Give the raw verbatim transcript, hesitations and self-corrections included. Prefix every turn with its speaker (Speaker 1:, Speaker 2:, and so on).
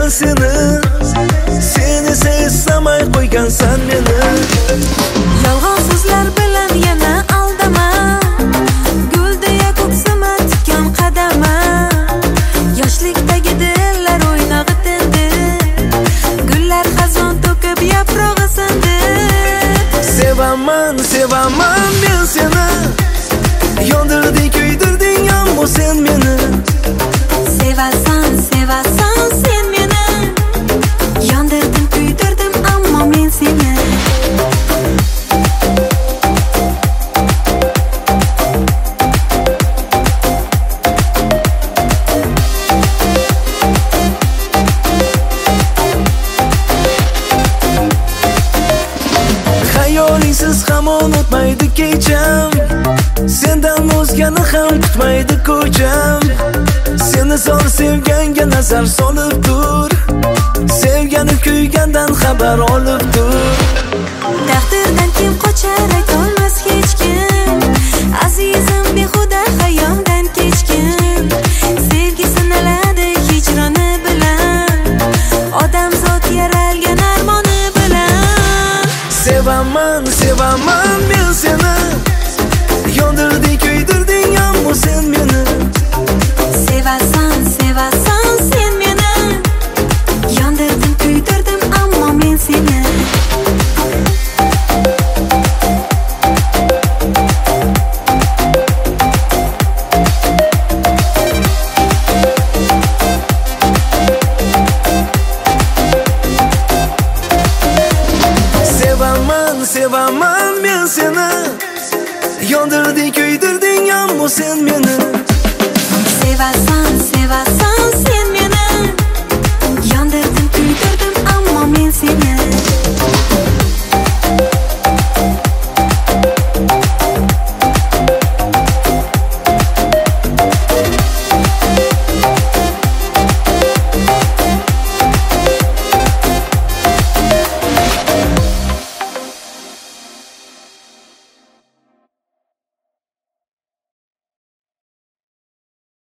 Speaker 1: seni. Sen esa eslamay qo'ygansan meni.
Speaker 2: Yolg'on so'zlar bilan yana aldama. Guldeya ko'ksima tikkan qadama. Yoshlikdagi dillar o'ynog'i tindi. Gullar xazon to'kib yaprog'i sindi.
Speaker 1: Sevaman, sevaman men seni. Yondirding, kuydirding ammo sen meni.
Speaker 2: Sevasan, sevasan sen meni. Yondirdim, kuydirdim ammo men seni.
Speaker 1: Xayolingsiz hamon o'tmaydi kecham. Sendan o'zgani ham kutmaydi ko'cham. Seni zor sevganga nazar solib tur. Sevgani kuygandan xabar olib tur.
Speaker 2: Taqdirdan kim qochar aytolmas hech kim. Azizim behuda xayoldan kechkim. Sevgi sinaladi hijroni bilan. Odamzod yaralgan armoni bilan.
Speaker 1: Sevaman, sevaman men seni. Yondirding, kuydirding ammo sen meni.
Speaker 2: Sevasan, sevasan sen meni. Yondirdim, kuydirdim ammo men seni.